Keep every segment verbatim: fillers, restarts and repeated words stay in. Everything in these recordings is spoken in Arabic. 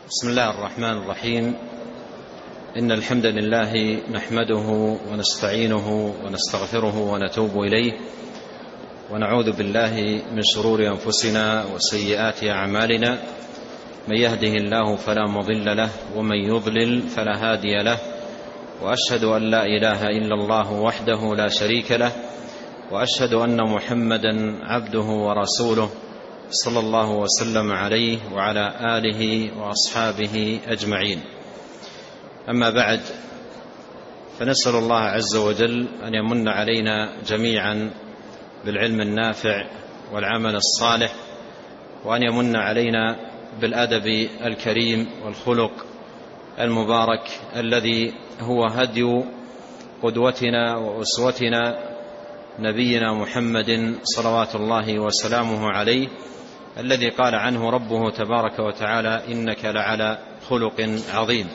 بسم الله الرحمن الرحيم. إن الحمد لله نحمده ونستعينه ونستغفره ونتوب إليه، ونعوذ بالله من شرور أنفسنا وسيئات أعمالنا. من يهده الله فلا مضل له، ومن يضلل فلا هادي له، وأشهد أن لا إله إلا الله وحده لا شريك له، وأشهد أن محمدا عبده ورسوله صلى الله وسلم عليه وعلى آله وأصحابه أجمعين. أما بعد، فنسأل الله عز وجل أن يمن علينا جميعا بالعلم النافع والعمل الصالح، وأن يمن علينا بالأدب الكريم والخلق المبارك الذي هو هدي قدوتنا وأسوتنا نبينا محمد صلوات الله وسلامه عليه، الذي قال عنه ربه تبارك وتعالى: إنك لعلى خلق عظيم.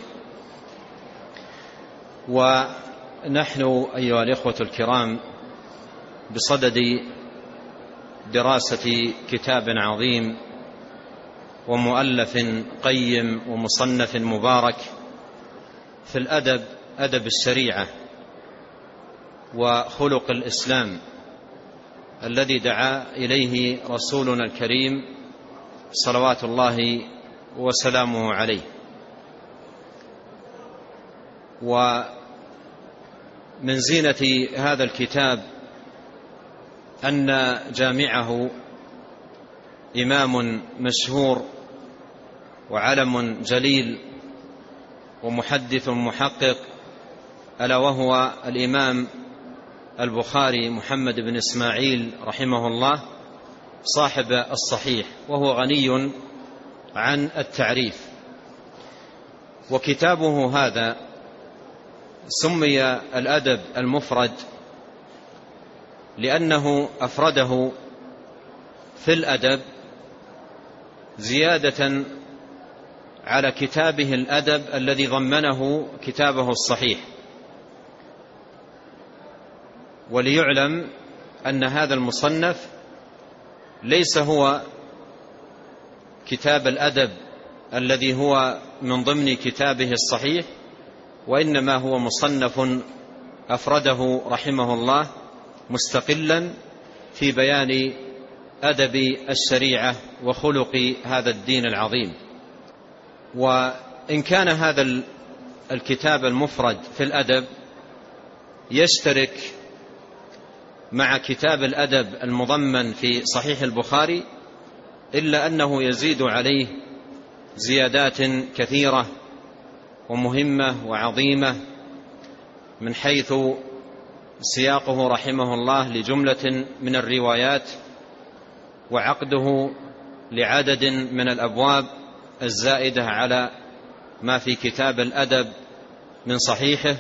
ونحن أيها الإخوة الكرام بصدد دراسة كتاب عظيم ومؤلف قيم ومصنف مبارك في الأدب، أدب الشريعة وخلق الإسلام الذي دعا إليه رسولنا الكريم صلوات الله وسلامه عليه. ومن زينة هذا الكتاب أن جامعه إمام مشهور وعلم جليل ومحدث محقق، ألا وهو الإمام البخاري محمد بن إسماعيل رحمه الله، صاحب الصحيح، وهو غني عن التعريف. وكتابه هذا سمي الأدب المفرد لأنه أفرده في الأدب زيادة على كتابه الأدب الذي ضمنه كتابه الصحيح. وليعلم أن هذا المصنف ليس هو كتاب الأدب الذي هو من ضمن كتابه الصحيح، وإنما هو مصنف أفرده رحمه الله مستقلا في بيان أدب الشريعة وخلق هذا الدين العظيم. وإن كان هذا الكتاب المفرد في الأدب يشترك مع كتاب الأدب المضمن في صحيح البخاري، إلا أنه يزيد عليه زيادات كثيرة ومهمة وعظيمة، من حيث سياقه رحمه الله لجملة من الروايات، وعقده لعدد من الأبواب الزائدة على ما في كتاب الأدب من صحيحه،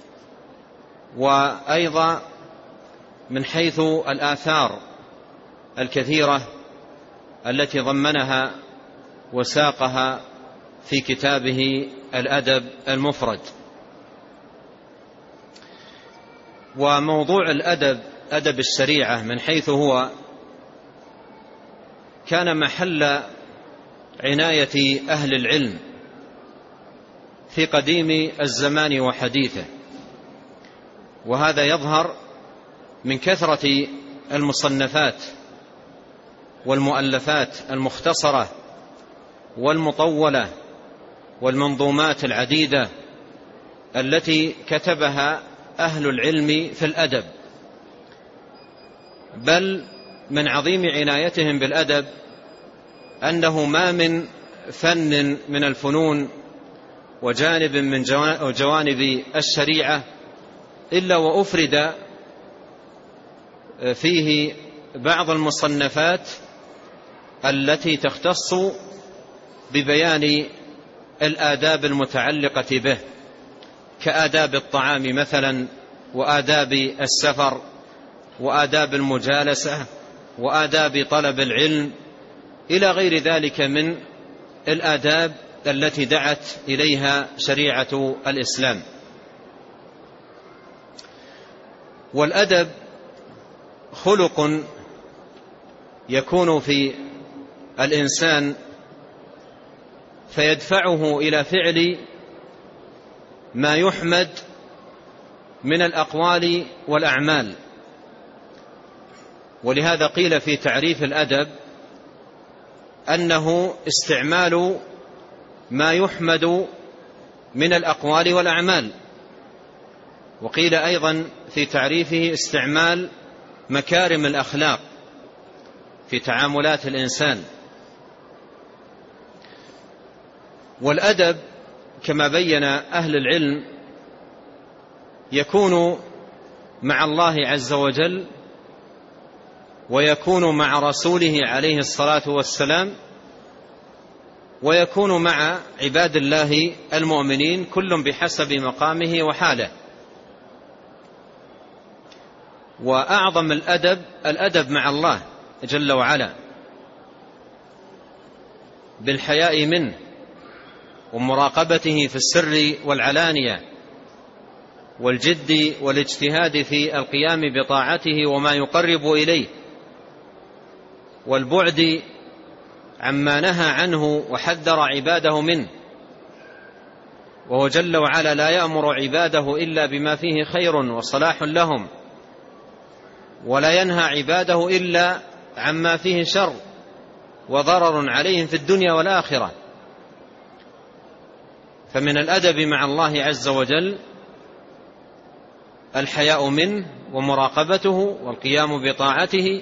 وأيضا من حيث الآثار الكثيرة التي ضمنها وساقها في كتابه الأدب المفرد. وموضوع الأدب، أدب الشريعة، من حيث هو كان محل عناية أهل العلم في قديم الزمان وحديثه، وهذا يظهر من كثرة المصنفات والمؤلفات المختصرة والمطولة والمنظومات العديدة التي كتبها أهل العلم في الأدب. بل من عظيم عنايتهم بالأدب أنه ما من فن من الفنون وجانب من جوانب الشريعة إلا وأفرد فيه بعض المصنفات التي تختص ببيان الآداب المتعلقة به، كآداب الطعام مثلا، وآداب السفر، وآداب المجالسة، وآداب طلب العلم، إلى غير ذلك من الآداب التي دعت إليها شريعة الإسلام. والأدب خلق يكون في الإنسان فيدفعه إلى فعل ما يحمد من الأقوال والأعمال. ولهذا قيل في تعريف الأدب أنه استعمال ما يحمد من الأقوال والأعمال، وقيل أيضا في تعريفه استعمال مكارم الأخلاق في تعاملات الإنسان. والأدب كما بين أهل العلم يكون مع الله عز وجل، ويكون مع رسوله عليه الصلاة والسلام، ويكون مع عباد الله المؤمنين، كل بحسب مقامه وحاله. وأعظم الأدب الأدب مع الله جل وعلا بالحياء منه ومراقبته في السر والعلانية، والجد والاجتهاد في القيام بطاعته وما يقرب إليه، والبعد عما نهى عنه وحذر عباده منه. وهو جل وعلا لا يأمر عباده إلا بما فيه خير وصلاح لهم، ولا ينهى عباده إلا عما فيه شر وضرر عليهم في الدنيا والآخرة. فمن الأدب مع الله عز وجل الحياء منه ومراقبته والقيام بطاعته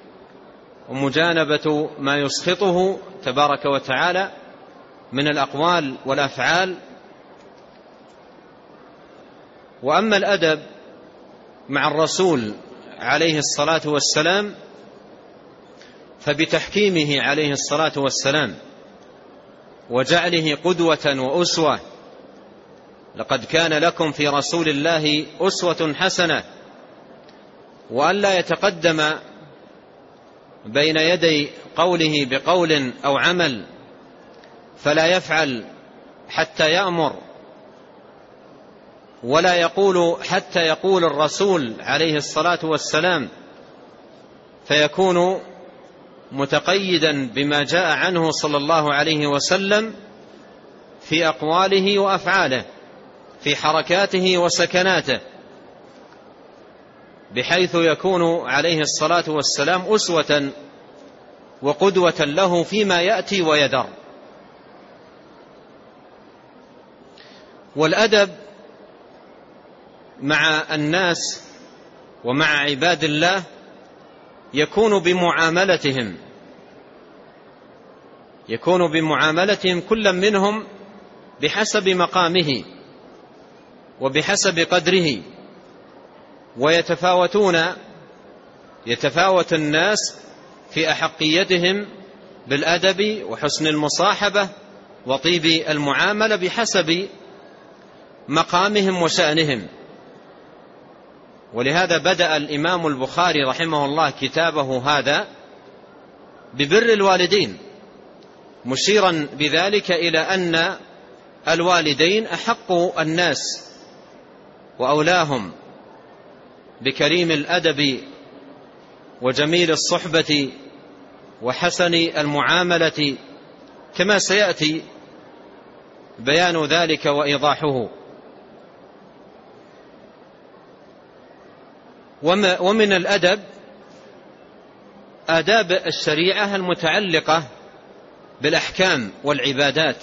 ومجانبة ما يسخطه تبارك وتعالى من الأقوال والأفعال. وأما الأدب مع الرسول عليه الصلاة والسلام فبتحكيمه عليه الصلاة والسلام وجعله قدوة وأسوة. لقد كان لكم في رسول الله أسوة حسنة، وأن لا يتقدم بين يدي قوله بقول أو عمل فلا يفعل حتى يأمر، ولا يقول حتى يقول الرسول عليه الصلاة والسلام، فيكون متقيدا بما جاء عنه صلى الله عليه وسلم في أقواله وأفعاله، في حركاته وسكناته، بحيث يكون عليه الصلاة والسلام أسوة وقدوة له فيما يأتي ويدر. والأدب مع الناس ومع عباد الله يكون بمعاملتهم يكون بمعاملتهم كل منهم بحسب مقامه وبحسب قدره، ويتفاوتون يتفاوت الناس في أحقيتهم بالأدب وحسن المصاحبة وطيب المعاملة بحسب مقامهم وشأنهم. ولهذا بدأ الإمام البخاري رحمه الله كتابه هذا ببر الوالدين، مشيرا بذلك إلى أن الوالدين أحق الناس وأولاهم بكريم الأدب وجميل الصحبة وحسن المعاملة، كما سيأتي بيان ذلك وإيضاحه. ومن الأدب آداب الشريعة المتعلقة بالأحكام والعبادات،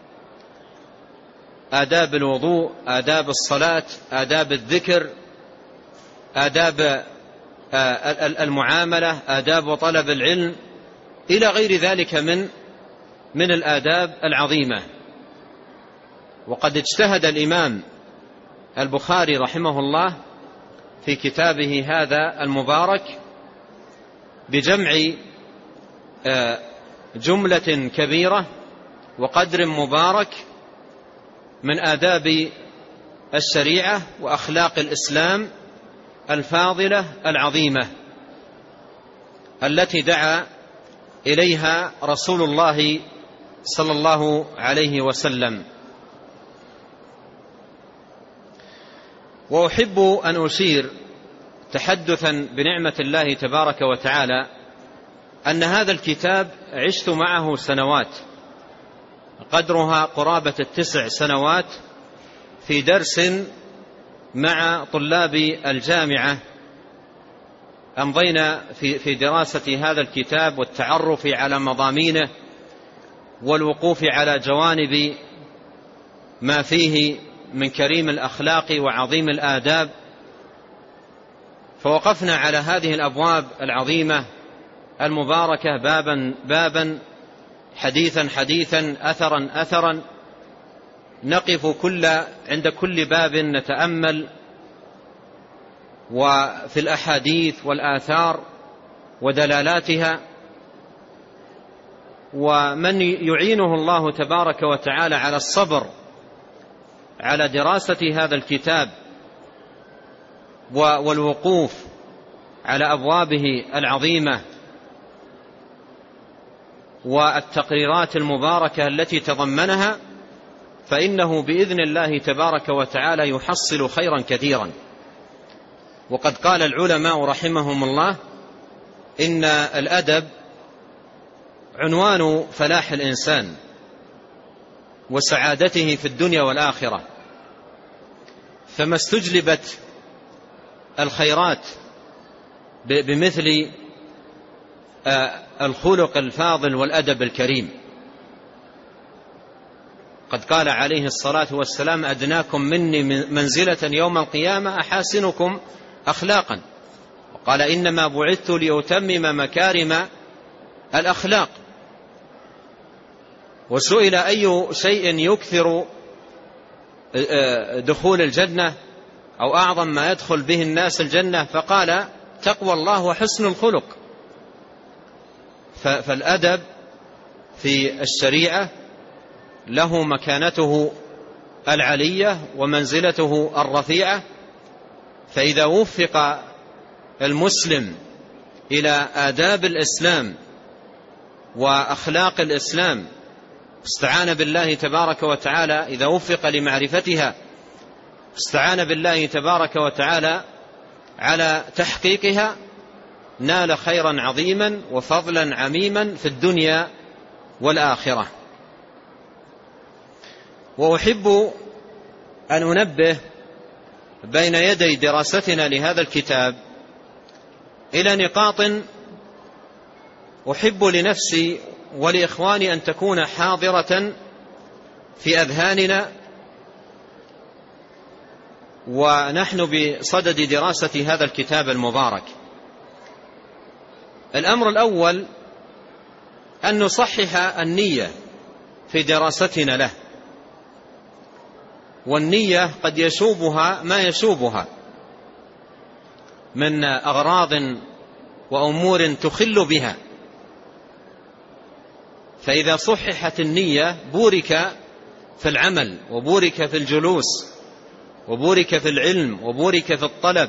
آداب الوضوء، آداب الصلاة، آداب الذكر، آداب المعاملة، آداب طلب العلم، إلى غير ذلك من من الآداب العظيمة. وقد اجتهد الإمام البخاري رحمه الله في كتابه هذا المبارك بجمع جملة كبيرة وقدر مبارك من آداب الشريعة وأخلاق الإسلام الفاضلة العظيمة التي دعا إليها رسول الله صلى الله عليه وسلم. وأحب أن أشير تحدثا بنعمة الله تبارك وتعالى أن هذا الكتاب عشت معه سنوات، قدرها قرابة التسع سنوات في درس مع طلاب الجامعة. أمضينا في في دراسة هذا الكتاب والتعرف على مضامينه والوقوف على جوانب ما فيه من كريم الأخلاق وعظيم الآداب، فوقفنا على هذه الأبواب العظيمة المباركة بابا بابا، حديثا حديثا، أثرا أثرا، نقف كل عند كل باب نتأمل وفي الأحاديث والآثار ودلالاتها. ومن يعينه الله تبارك وتعالى على الصبر على دراسة هذا الكتاب والوقوف على أبوابه العظيمة والتقريرات المباركة التي تضمنها، فإنه بإذن الله تبارك وتعالى يحصل خيرا كثيرا. وقد قال العلماء رحمهم الله إن الأدب عنوان فلاح الإنسان وسعادته في الدنيا والآخرة، فما استجلبت الخيرات بمثل الخلق الفاضل والأدب الكريم. قد قال عليه الصلاة والسلام: أدناكم مني منزلة يوم القيامة أحاسنكم أخلاقا. وقال: إنما بعثت لأتمم مكارم الأخلاق. وسئل أي شيء يكثر دخول الجنة أو أعظم ما يدخل به الناس الجنة، فقال: تقوى الله وحسن الخلق. فالأدب في الشريعة له مكانته العلية ومنزلته الرفيعة، فإذا وفق المسلم إلى آداب الإسلام وأخلاق الإسلام استعان بالله تبارك وتعالى، إذا وفق لمعرفتها استعان بالله تبارك وتعالى على تحقيقها، نال خيرا عظيما وفضلا عميما في الدنيا والآخرة. وأحب أن أنبه بين يدي دراستنا لهذا الكتاب إلى نقاط أحب لنفسي ولإخواني أن تكون حاضرة في أذهاننا ونحن بصدد دراسة هذا الكتاب المبارك. الأمر الأول أن نصحح النية في دراستنا له، والنية قد يشوبها ما يشوبها من أغراض وأمور تخل بها، فإذا صححت النية بورك في العمل وبورك في الجلوس وبورك في العلم وبورك في الطلب،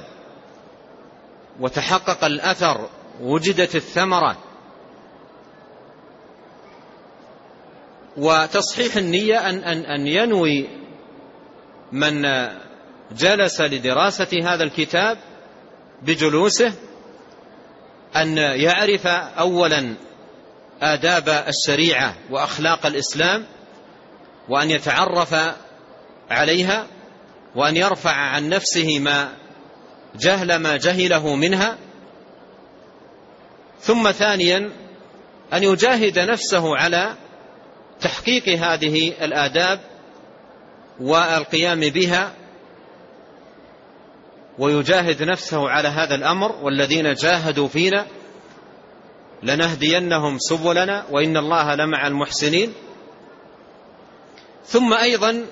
وتحقق الأثر، وجدت الثمرة. وتصحيح النية أن, أن, أن ينوي من جلس لدراسة هذا الكتاب بجلوسه أن يعرف أولا آداب الشريعة وأخلاق الإسلام، وأن يتعرف عليها، وأن يرفع عن نفسه ما جهل ما جهله منها. ثم ثانيا أن يجاهد نفسه على تحقيق هذه الآداب والقيام بها، ويجاهد نفسه على هذا الأمر: والذين جاهدوا فينا لنهدينهم سبلنا وإن الله لمع المحسنين. ثم أيضا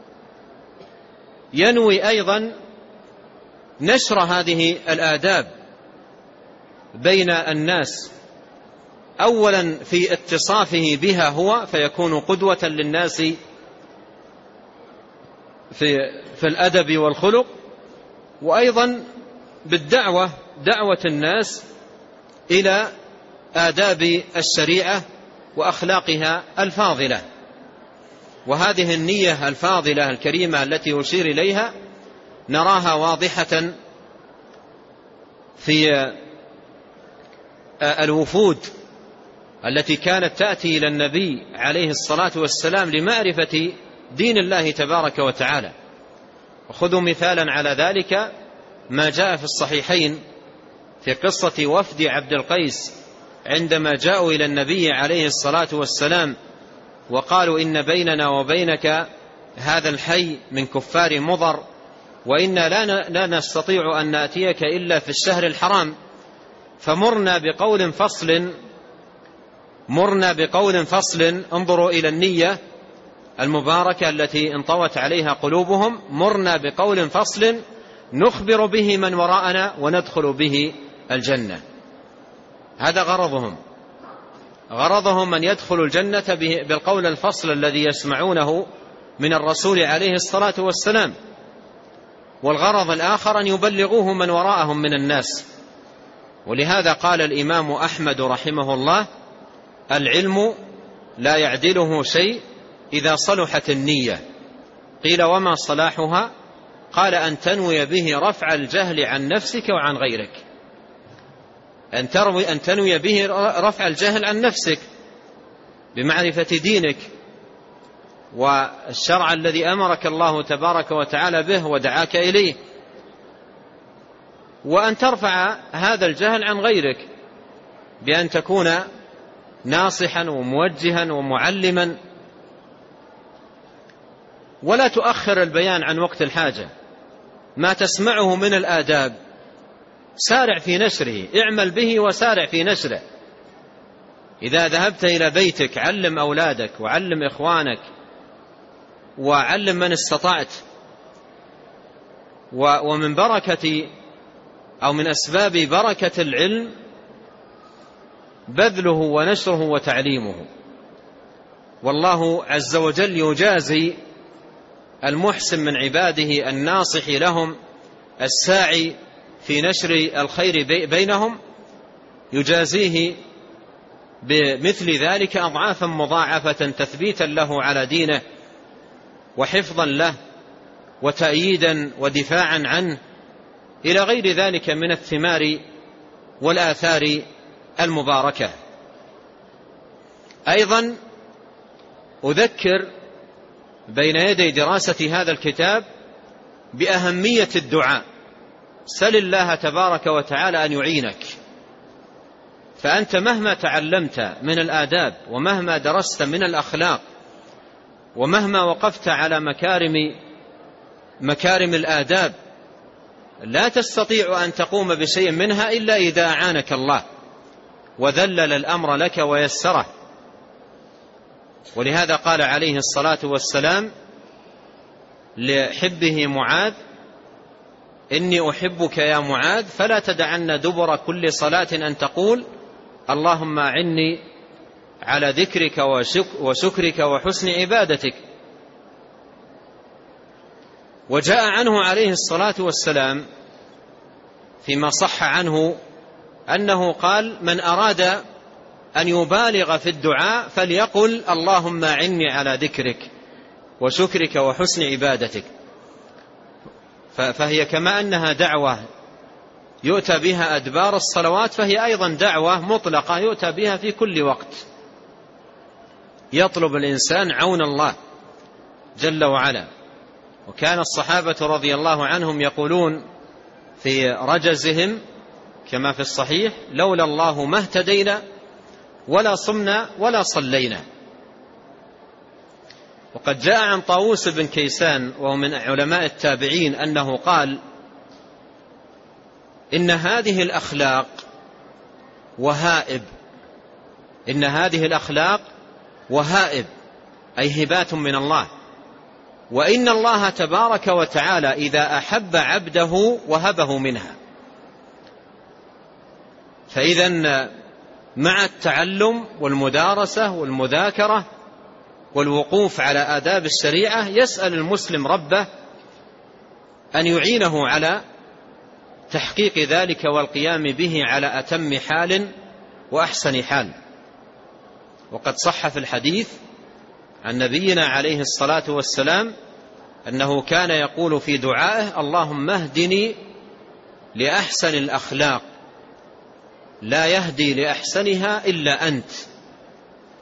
ينوي أيضا نشر هذه الآداب بين الناس، أولا في اتصافه بها هو فيكون قدوة للناس في, في الأدب والخلق، وأيضا بالدعوة، دعوة الناس إلى آداب الشريعة وأخلاقها الفاضلة. وهذه النية الفاضلة الكريمة التي أشير إليها نراها واضحة في الوفود التي كانت تأتي إلى النبي عليه الصلاة والسلام لمعرفة دين الله تبارك وتعالى. وخذوا مثالا على ذلك ما جاء في الصحيحين في قصة وفد عبد القيس عندما جاءوا إلى النبي عليه الصلاة والسلام وقالوا إن بيننا وبينك هذا الحي من كفار مضر، وإنا لا نستطيع أن نأتيك إلا في الشهر الحرام، فمرنا بقول فصل مرنا بقول فصل انظروا إلى النية المباركة التي انطوت عليها قلوبهم. مرنا بقول فصل نخبر به من وراءنا وندخل به الجنة. هذا غرضهم، غرضهم من يدخل الجنة بالقول الفصل الذي يسمعونه من الرسول عليه الصلاة والسلام، والغرض الآخر أن يبلغوه من وراءهم من الناس. ولهذا قال الإمام أحمد رحمه الله: العلم لا يعدله شيء إذا صلحت النية. قيل وما صلاحها؟ قال أن تنوي به رفع الجهل عن نفسك وعن غيرك، أن تروي أن تنوي به رفع الجهل عن نفسك بمعرفة دينك والشرع الذي أمرك الله تبارك وتعالى به ودعاك إليه، وأن ترفع هذا الجهل عن غيرك بأن تكون ناصحا وموجها ومعلما، ولا تؤخر البيان عن وقت الحاجة. ما تسمعه من الآداب سارع في نشره، اعمل به وسارع في نشره. إذا ذهبت إلى بيتك علم أولادك وعلم إخوانك وعلم من استطعت. ومن بركة أو من أسباب بركة العلم بذله ونشره وتعليمه. والله عز وجل يجازي المحسن من عباده الناصح لهم الساعي في نشر الخير بينهم، يجازيه بمثل ذلك أضعافا مضاعفة تثبيتا له على دينه وحفظا له وتأييدا ودفاعا عنه إلى غير ذلك من الثمار والآثار المباركة. أيضا أذكر بين يدي دراسة هذا الكتاب بأهمية الدعاء. سل الله تبارك وتعالى أن يعينك، فأنت مهما تعلمت من الآداب ومهما درست من الأخلاق ومهما وقفت على مكارم مكارم الآداب لا تستطيع أن تقوم بشيء منها إلا إذا أعانك الله وذلل الأمر لك ويسره. ولهذا قال عليه الصلاة والسلام لحبه معاذ: إني أحبك يا معاذ فلا تدعن دبر كل صلاة أن تقول اللهم أعني على ذكرك وشكرك وحسن عبادتك. وجاء عنه عليه الصلاة والسلام فيما صح عنه أنه قال: من أراد أن يبالغ في الدعاء فليقل اللهم أعني على ذكرك وشكرك وحسن عبادتك. فهي كما أنها دعوة يؤتى بها أدبار الصلوات، فهي أيضا دعوة مطلقة يؤتى بها في كل وقت. يطلب الإنسان عون الله جل وعلا. وكان الصحابة رضي الله عنهم يقولون في رجزهم كما في الصحيح: لولا الله ما اهتدينا ولا صمنا ولا صلينا. وقد جاء عن طاووس بن كيسان وهو من علماء التابعين أنه قال: إن هذه الأخلاق وهائب إن هذه الأخلاق وهائب أي هبات من الله، وإن الله تبارك وتعالى إذا أحب عبده وهبه منها. فإذا مع التعلم والمدارسة والمذاكرة والوقوف على آداب الشريعة يسأل المسلم ربه أن يعينه على تحقيق ذلك والقيام به على أتم حال وأحسن حال. وقد صح في الحديث عن نبينا عليه الصلاة والسلام أنه كان يقول في دعائه: اللهم اهدني لأحسن الأخلاق لا يهدي لأحسنها إلا أنت.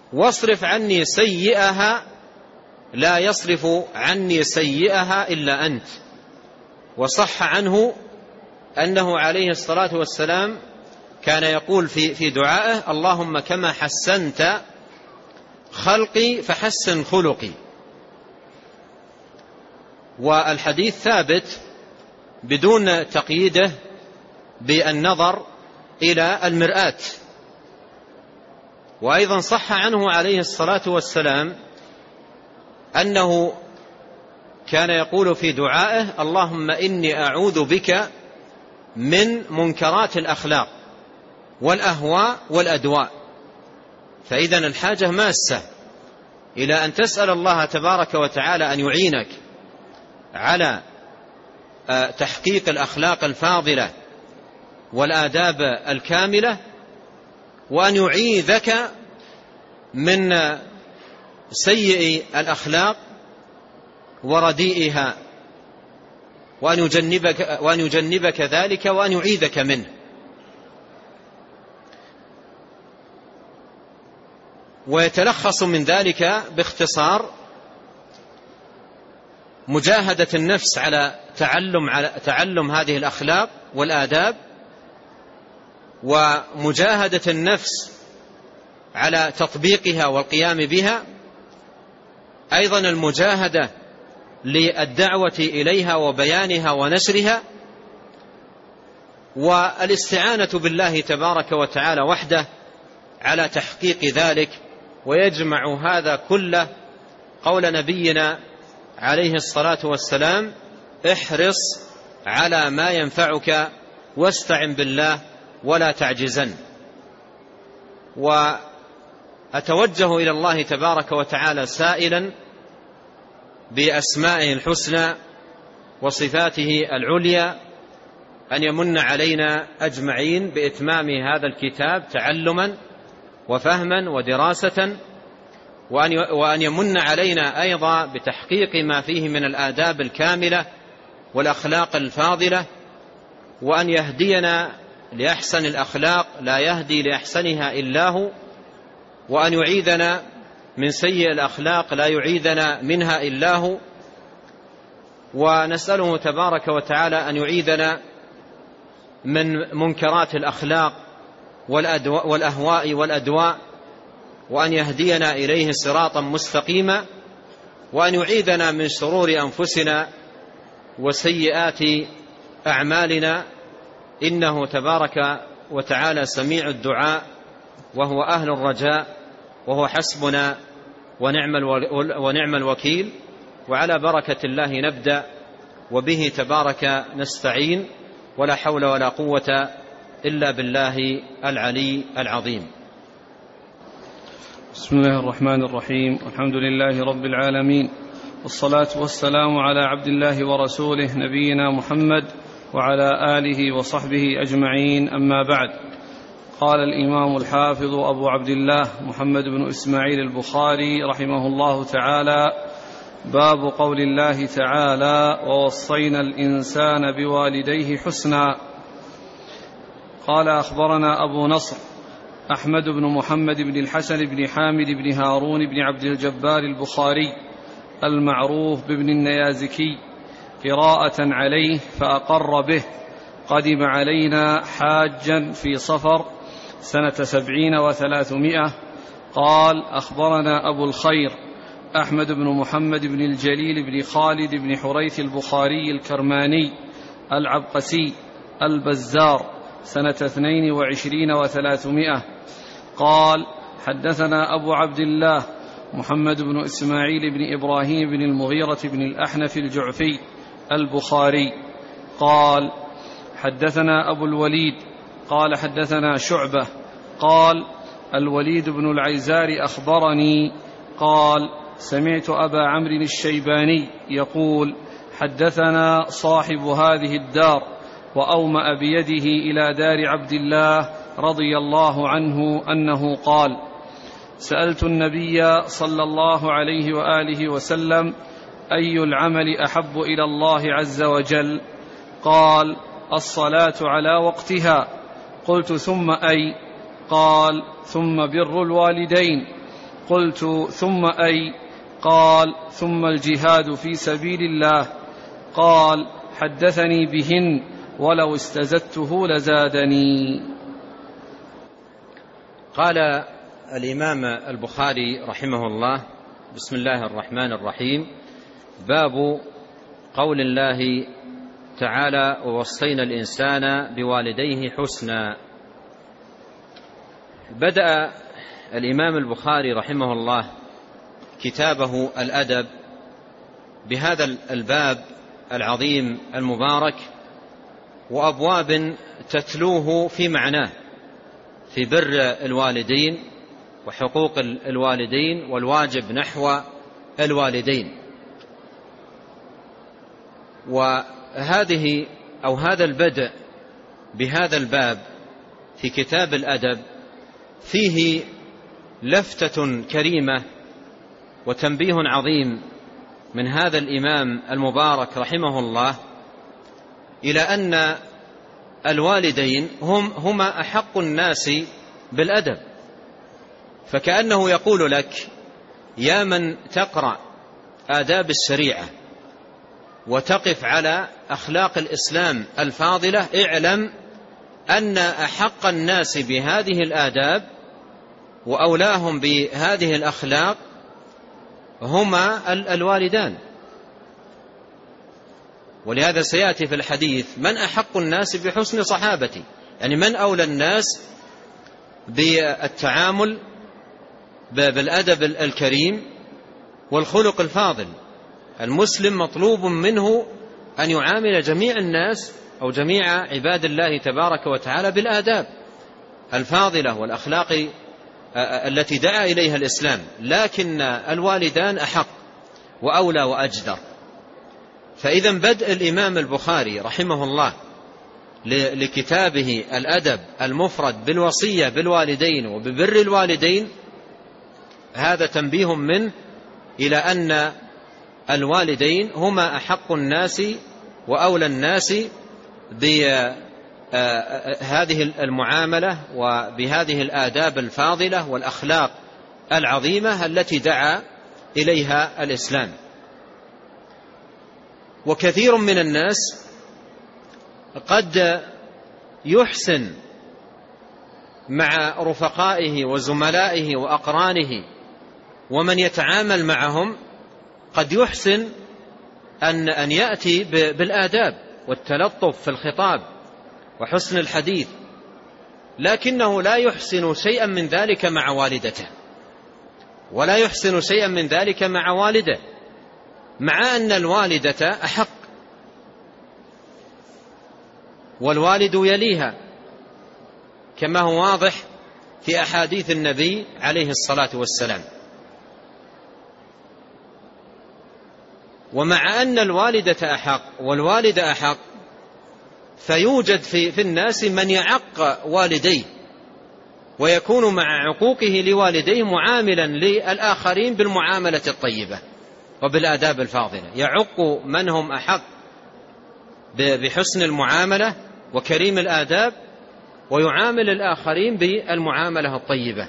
واصرف عني سيئها لا يصرف عني سيئها إلا أنت. وصح عنه أنه عليه الصلاة والسلام كان يقول في في دعائه: اللهم كما حسنت خلقي فحسن خلقي. والحديث ثابت بدون تقييده بالنظر إلى المرآة. وأيضا صح عنه عليه الصلاة والسلام أنه كان يقول في دعائه: اللهم إني أعوذ بك من منكرات الأخلاق والأهواء والأدواء. فإذن الحاجة ماسة إلى أن تسأل الله تبارك وتعالى أن يعينك على تحقيق الأخلاق الفاضلة والآداب الكاملة، وأن يعيذك من سيء الأخلاق ورديئها، وأن يجنبك, وأن يجنبك ذلك وأن يعيذك منه. ويتلخص من ذلك باختصار مجاهدة النفس على تعلم, على تعلم هذه الأخلاق والآداب، ومجاهدة النفس على تطبيقها والقيام بها، أيضا المجاهدة للدعوة إليها وبيانها ونشرها، والاستعانة بالله تبارك وتعالى وحده على تحقيق ذلك. ويجمع هذا كله قول نبينا عليه الصلاة والسلام: احرص على ما ينفعك واستعن بالله ولا تعجزن. وأتوجه إلى الله تبارك وتعالى سائلا بأسمائه الحسنى وصفاته العليا أن يمن علينا أجمعين بإتمام هذا الكتاب تعلما وفهما ودراسة، وأن يمن علينا أيضا بتحقيق ما فيه من الآداب الكاملة والأخلاق الفاضلة، وأن يهدينا لأحسن الأخلاق لا يهدي لأحسنها إلا هو، وأن يعيذنا من سيء الأخلاق لا يعيذنا منها إلا هو. ونسأله تبارك وتعالى أن يعيذنا من منكرات الأخلاق والأهواء والأدواء، وأن يهدينا إليه صراطا مستقيما، وأن يعيذنا من شرور أنفسنا وسيئات أعمالنا، إنه تبارك وتعالى سميع الدعاء وهو أهل الرجاء وهو حسبنا ونعم الوكيل. وعلى بركة الله نبدأ، وبه تبارك نستعين، ولا حول ولا قوة إلا بالله العلي العظيم. بسم الله الرحمن الرحيم، والحمد لله رب العالمين، والصلاة والسلام على عبد الله ورسوله نبينا محمد وعلى آله وصحبه أجمعين، أما بعد. قال الإمام الحافظ أبو عبد الله محمد بن إسماعيل البخاري رحمه الله تعالى: باب قول الله تعالى: ووصينا الإنسان بوالديه حسنا. قال: أخبرنا أبو نصر أحمد بن محمد بن الحسن بن حامد بن هارون بن عبد الجبار البخاري المعروف بابن النيازكي قراءة عليه فأقر به. قدم علينا حاجا في صفر سنة سبعين وثلاثمائة. قال: أخبرنا أبو الخير أحمد بن محمد بن الجليل بن خالد بن حريث البخاري الكرماني العبقسي البزار سنة اثنين وعشرين وثلاثمائة. قال: حدثنا أبو عبد الله محمد بن إسماعيل بن إبراهيم بن المغيرة بن الأحنف الجعفي البخاري قال: حدثنا أبو الوليد قال: حدثنا شعبة قال: الوليد بن العيزار أخبرني قال: سمعت أبا عمرو الشيباني يقول: حدثنا صاحب هذه الدار، وأومأ بيده إلى دار عبد الله رضي الله عنه أنه قال: سألت النبي صلى الله عليه وآله وسلم: أي العمل أحب إلى الله عز وجل؟ قال: الصلاة على وقتها. قلت: ثم أي؟ قال: ثم بر الوالدين. قلت ثم أي؟ قال ثم الجهاد في سبيل الله. قال حدثني بهن ولو استزدته لزادني. قال الإمام البخاري رحمه الله: بسم الله الرحمن الرحيم. باب قول الله تعالى: ووصينا الإنسان بوالديه حسنا. بدأ الإمام البخاري رحمه الله كتابه الأدب بهذا الباب العظيم المبارك، وأبواب تتلوه في معناه، في بر الوالدين وحقوق الوالدين والواجب نحو الوالدين. وهذه أو هذا البدء بهذا الباب في كتاب الأدب فيه لفتة كريمة وتنبيه عظيم من هذا الإمام المبارك رحمه الله إلى أن الوالدين هم هما أحق الناس بالأدب. فكأنه يقول لك: يا من تقرأ آداب الشريعة وتقف على أخلاق الإسلام الفاضلة، اعلم أن أحق الناس بهذه الآداب وأولاهم بهذه الأخلاق هما الوالدان. ولهذا سيأتي في الحديث: من أحق الناس بحسن صحابتي، يعني من أولى الناس بالتعامل بالأدب الكريم والخلق الفاضل. المسلم مطلوب منه أن يعامل جميع الناس أو جميع عباد الله تبارك وتعالى بالآداب الفاضلة والأخلاق التي دعا إليها الإسلام، لكن الوالدان أحق وأولى وأجدر. فإذا بدء الإمام البخاري رحمه الله لكتابه الأدب المفرد بالوصية بالوالدين وببر الوالدين هذا تنبيه منه إلى أن الوالدين هما أحق الناس وأولى الناس بهذه المعاملة وبهذه الآداب الفاضلة والأخلاق العظيمة التي دعا إليها الإسلام. وكثير من الناس قد يحسن مع رفقائه وزملائه وأقرانه ومن يتعامل معهم، قد يحسن أن أن يأتي بالآداب والتلطف في الخطاب وحسن الحديث، لكنه لا يحسن شيئا من ذلك مع والدته، ولا يحسن شيئا من ذلك مع والده، مع أن الوالدة أحق والوالد يليها، كما هو واضح في أحاديث النبي عليه الصلاة والسلام. ومع أن الوالدة أحق والوالد أحق، فيوجد في, في الناس من يعق والديه ويكون مع عقوقه لوالديه معاملا للآخرين بالمعاملة الطيبة وبالآداب الفاضلة، يعق من هم أحق بحسن المعاملة وكريم الآداب، ويعامل الآخرين بالمعاملة الطيبة.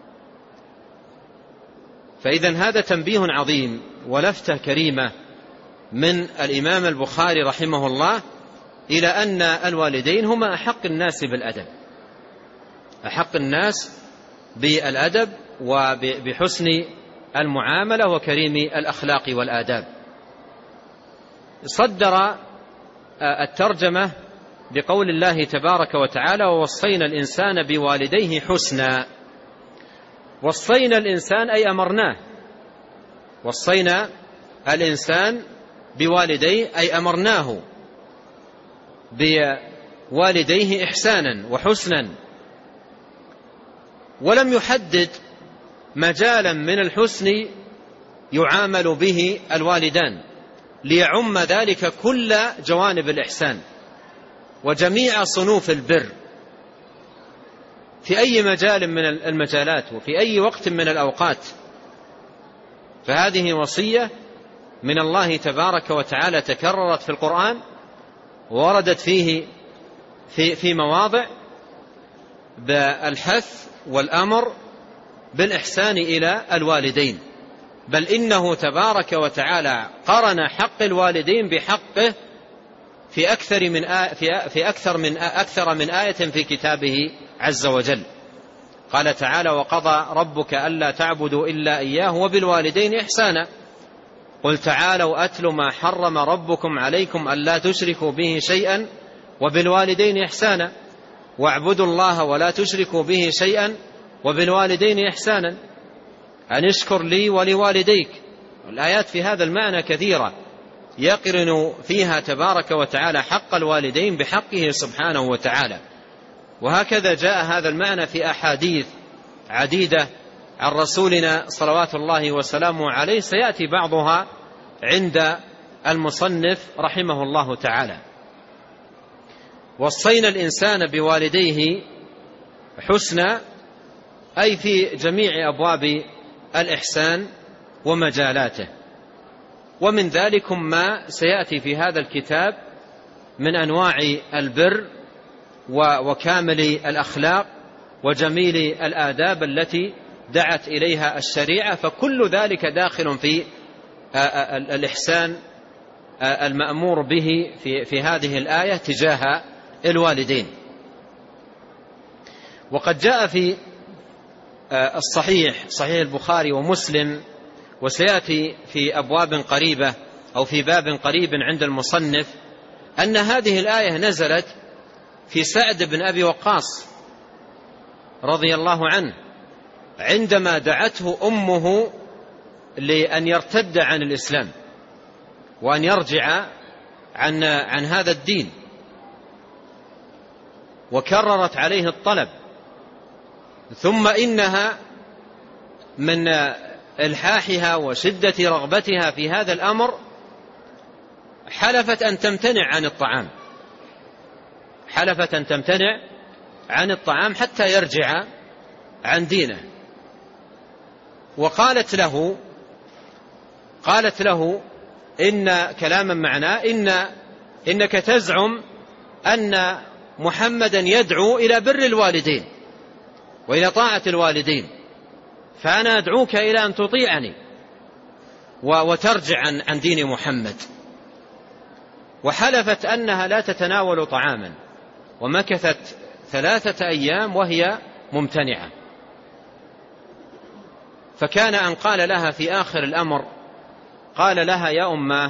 فإذن هذا تنبيه عظيم ولفتة كريمة من الإمام البخاري رحمه الله إلى أن الوالدين هما أحق الناس بالأدب، أحق الناس بالأدب وبحسن المعاملة وكريم الأخلاق والآداب. صدر الترجمة بقول الله تبارك وتعالى: ووصينا الإنسان بوالديه حسنا. وصينا الإنسان أي أمرناه، وصينا الإنسان بوالديه أي أمرناه بوالديه إحسانا وحسنا، ولم يحدد مجالا من الحسن يعامل به الوالدان، ليعم ذلك كل جوانب الإحسان وجميع صنوف البر في أي مجال من المجالات وفي أي وقت من الأوقات. فهذه وصية من الله تبارك وتعالى تكررت في القرآن ووردت فيه في, في مواضع بالحث والأمر بالإحسان إلى الوالدين، بل إنه تبارك وتعالى قرن حق الوالدين بحقه في أكثر من آية في أكثر من أكثر من آية في كتابه عز وجل. قال تعالى: وقضى ربك ألا تعبدوا إلا إياه وبالوالدين إحسانا. قل تعالوا أتل ما حرم ربكم عليكم ألا تشركوا به شيئا وبالوالدين إحسانا واعبدوا الله ولا تشركوا به شيئا وبالوالدين إحسانا أن اشكر لي ولوالديك. الآيات في هذا المعنى كثيرة يقرن فيها تبارك وتعالى حق الوالدين بحقه سبحانه وتعالى. وهكذا جاء هذا المعنى في أحاديث عديدة عن رسولنا صلوات الله وسلامه عليه، سيأتي بعضها عند المصنف رحمه الله تعالى. وصينا الإنسان بوالديه حسنا، أي في جميع أبواب الإحسان ومجالاته، ومن ذلكم ما سيأتي في هذا الكتاب من أنواع البر وكامل الأخلاق وجميل الآداب التي دعت إليها الشريعة، فكل ذلك داخل في الإحسان المأمور به في, في هذه الآية تجاه الوالدين. وقد جاء في الصحيح صحيح البخاري ومسلم، وسيأتي في أبواب قريبة أو في باب قريب عند المصنف، أن هذه الآية نزلت في سعد بن أبي وقاص رضي الله عنه عندما دعته أمه لأن يرتد عن الإسلام وأن يرجع عن, عن هذا الدين، وكررت عليه الطلب، ثم إنها من إلحاحها وشدة رغبتها في هذا الأمر حلفت أن تمتنع عن الطعام حلفت أن تمتنع عن الطعام حتى يرجع عن دينه. وقالت له قالت له إن كلاما معناه إن إنك تزعم أن محمدا يدعو إلى بر الوالدين وإلى طاعة الوالدين، فأنا أدعوك إلى أن تطيعني وترجع عن, عن دين محمد. وحلفت أنها لا تتناول طعاما، ومكثت ثلاثة أيام وهي ممتنعة. فكان أن قال لها في آخر الأمر، قال لها: يا أماه،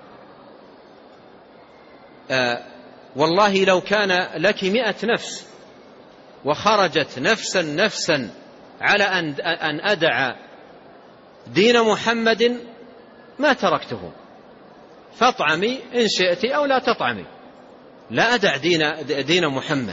آه والله لو كان لك مئة نفس وخرجت نفسا نفسا على أن أدع دين محمد ما تركته، فاطعمي إن شئت أو لا تطعمي، لا أدع دين, دين محمد.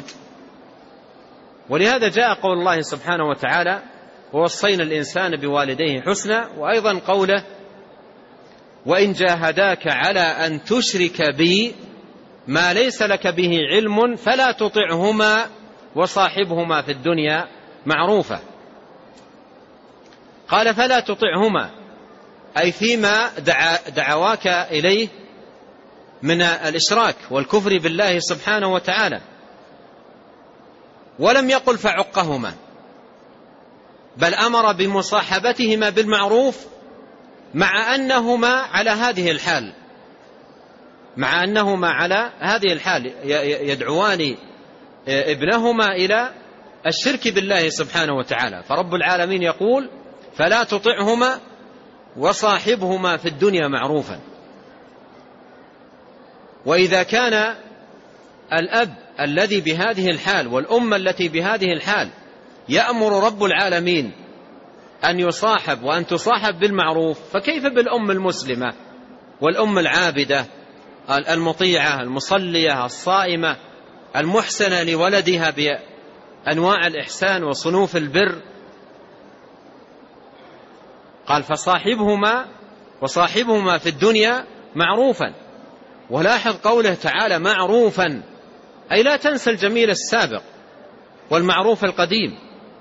ولهذا جاء قول الله سبحانه وتعالى: ووصينا الإنسان بوالديه حسنا، وأيضا قوله: وإن جاهداك على أن تشرك بي ما ليس لك به علم فلا تطعهما وصاحبهما في الدنيا معروفة. قال: فلا تطعهما، أي فيما دعا دعواك إليه من الإشراك والكفر بالله سبحانه وتعالى. ولم يقل فعقهما، بل أمر بمصاحبتهما بالمعروف، مع أنهما على هذه الحال مع أنهما على هذه الحال يدعوان ابنهما إلى الشرك بالله سبحانه وتعالى. فرب العالمين يقول: فلا تطعهما وصاحبهما في الدنيا معروفا. وإذا كان الأب الذي بهذه الحال والأم التي بهذه الحال يأمر رب العالمين أن يصاحب وأن تصاحب بالمعروف، فكيف بالأم المسلمة والأم العابدة المطيعة المصلية الصائمة المحسنة لولدها بأنواع الإحسان وصنوف البر؟ قال: فصاحبهما وصاحبهما في الدنيا معروفا. ولاحظ قوله تعالى معروفا، أي لا تنسى الجميل السابق والمعروف القديم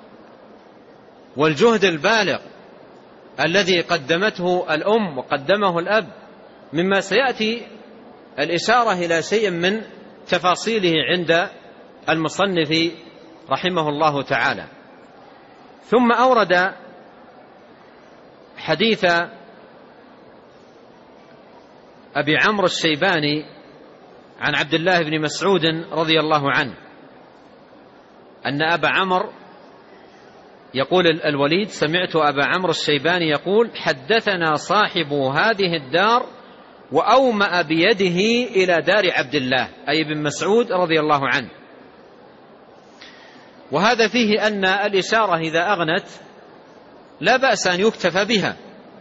والجهد البالغ الذي قدمته الأم وقدمه الأب، مما سيأتي الإشارة إلى شيء من تفاصيله عند المصنف رحمه الله تعالى. ثم أورد حديث أبي عمرو الشيباني عن عبد الله بن مسعود رضي الله عنه أن أبا عمرو يقول الوليد سمعت أبا عمرو الشيباني يقول حدثنا صاحب هذه الدار وأومأ بيده إلى دار عبد الله أي بن مسعود رضي الله عنه. وهذا فيه أن الإشارة إذا أغنت لا بأس أن يكتفى بها.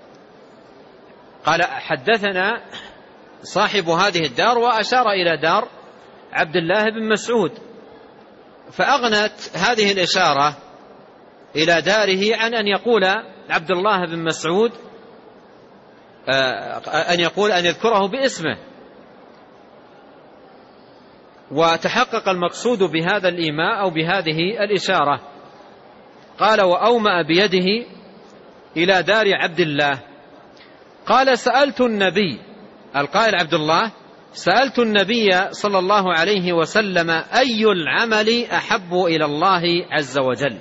قال حدثنا صاحب هذه الدار وأشار إلى دار عبد الله بن مسعود، فأغنت هذه الإشارة إلى داره عن أن يقول عبد الله بن مسعود أن يقول أن يذكره باسمه. وتحقق المقصود بهذا الإيماء أو بهذه الإشارة. قال وأومأ بيده إلى دار عبد الله. قال سألت النبي، القائل عبد الله، سألت النبي صلى الله عليه وسلم أي العمل أحب إلى الله عز وجل.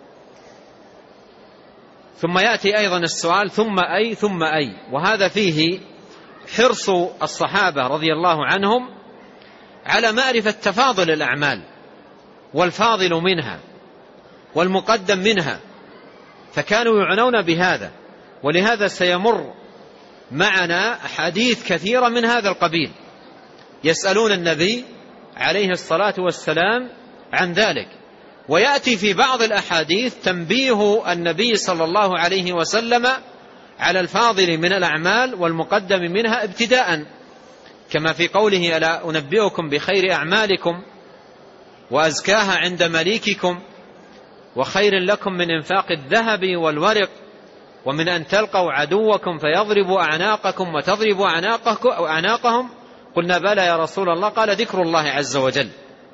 ثم يأتي أيضا السؤال ثم أي ثم أي، وهذا فيه حرص الصحابة رضي الله عنهم على معرفة تفاضل الأعمال والفاضل منها والمقدم منها، فكانوا يعنون بهذا. ولهذا سيمر معنا حديث كثيرة من هذا القبيل يسألون النبي عليه الصلاة والسلام عن ذلك. ويأتي في بعض الأحاديث تنبيه النبي صلى الله عليه وسلم على الفاضل من الأعمال والمقدم منها ابتداء، كما في قوله ألا أنبئكم بخير أعمالكم وأزكاها عند مليككم وخير لكم من إنفاق الذهب والورق ومن أن تلقوا عدوكم فيضرب أعناقكم وتضرب أعناقهم. قلنا بلى يا رسول الله، قال ذكر الله عز وجل.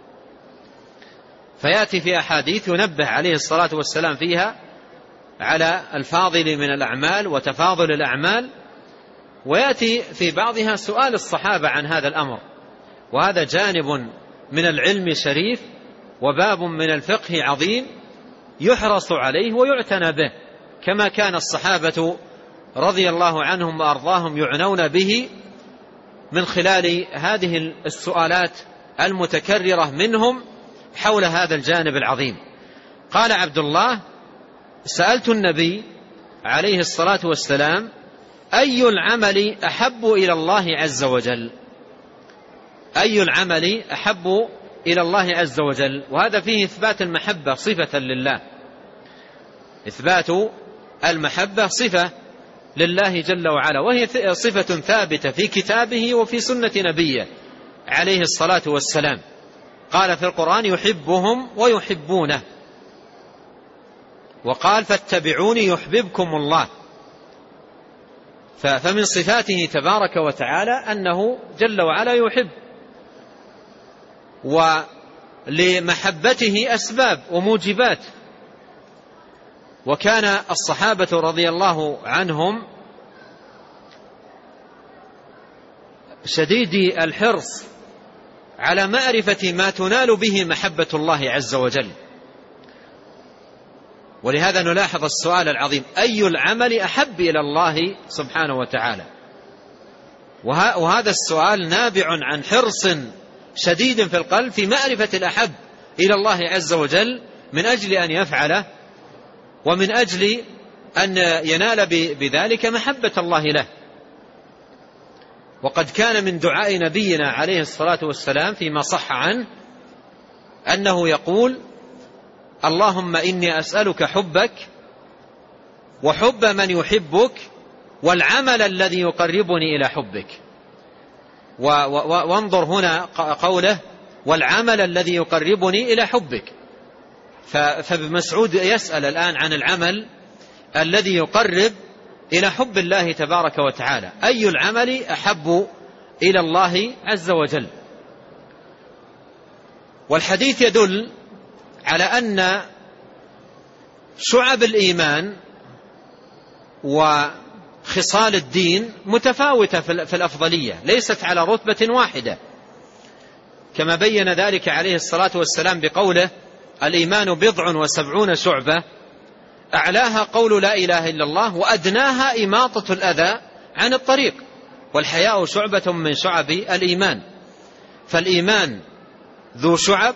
فيأتي في أحاديث ينبه عليه الصلاة والسلام فيها على الفاضل من الأعمال وتفاضل الأعمال، ويأتي في بعضها سؤال الصحابة عن هذا الأمر. وهذا جانب من العلم شريف وباب من الفقه عظيم يحرص عليه ويعتنى به، كما كان الصحابة رضي الله عنهم وأرضاهم يعنون به من خلال هذه السؤالات المتكررة منهم حول هذا الجانب العظيم. قال عبد الله سألت النبي عليه الصلاة والسلام أي العمل أحب إلى الله عز وجل، أي العمل أحب إلى الله عز وجل. وهذا فيه إثبات المحبة صفة لله، إثبات المحبة صفة لله جل وعلا، وهي صفة ثابتة في كتابه وفي سنة نبيه عليه الصلاة والسلام. قال في القرآن يحبهم ويحبونه، وقال فاتبعوني يحببكم الله. فمن صفاته تبارك وتعالى أنه جل وعلا يحب، ولمحبته أسباب وموجبات. وكان الصحابة رضي الله عنهم شديدي الحرص على معرفة ما تنال به محبة الله عز وجل. ولهذا نلاحظ السؤال العظيم أي العمل أحب إلى الله سبحانه وتعالى. وهذا السؤال نابع عن حرص شديد في القلب في معرفة الأحب إلى الله عز وجل من أجل أن يفعله ومن أجل أن ينال بذلك محبة الله له. وقد كان من دعاء نبينا عليه الصلاة والسلام فيما صح عنه أنه يقول اللهم إني أسألك حبك وحب من يحبك والعمل الذي يقربني إلى حبك. وانظر هنا قوله والعمل الذي يقربني إلى حبك. فابن مسعود يسأل الآن عن العمل الذي يقرب إلى حب الله تبارك وتعالى، أي العمل أحب إلى الله عز وجل. والحديث يدل على أن شعب الإيمان وخصال الدين متفاوتة في الأفضلية، ليست على رتبة واحدة، كما بين ذلك عليه الصلاة والسلام بقوله الإيمان بضع وسبعون شعبة، أعلاها قول لا إله إلا الله، وأدناها إماطة الأذى عن الطريق. والحياء شعبة من شعب الإيمان، فالإيمان ذو شعب،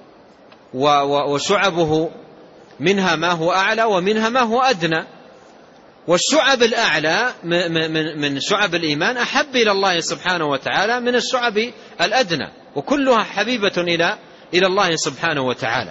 وشعبه منها ما هو أعلى ومنها ما هو أدنى. والشعب الأعلى من شعب الإيمان أحب إلى الله سبحانه وتعالى من الشعب الأدنى، وكلها حبيبة إلى إلى الله سبحانه وتعالى.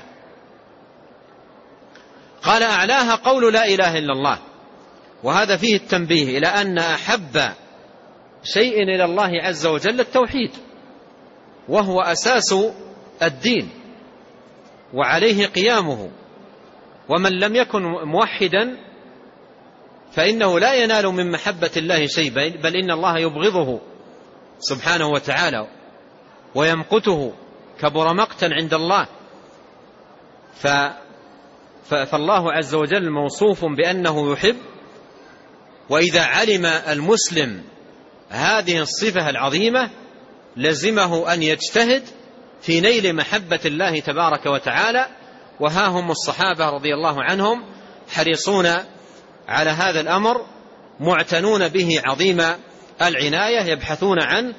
قال أعلاها قول لا إله إلا الله، وهذا فيه التنبيه إلى أن أحب شيء إلى الله عز وجل التوحيد، وهو أساس الدين وعليه قيامه، ومن لم يكن موحدا فإنه لا ينال من محبة الله شيء، بل إن الله يبغضه سبحانه وتعالى ويمقته، كبر مقتا عند الله. ف فالله عز وجل موصوف بأنه يحب، وإذا علم المسلم هذه الصفة العظيمة لزمه أن يجتهد في نيل محبة الله تبارك وتعالى. وها هم الصحابة رضي الله عنهم حريصون على هذا الأمر، معتنون به عظيم العناية، يبحثون عنه.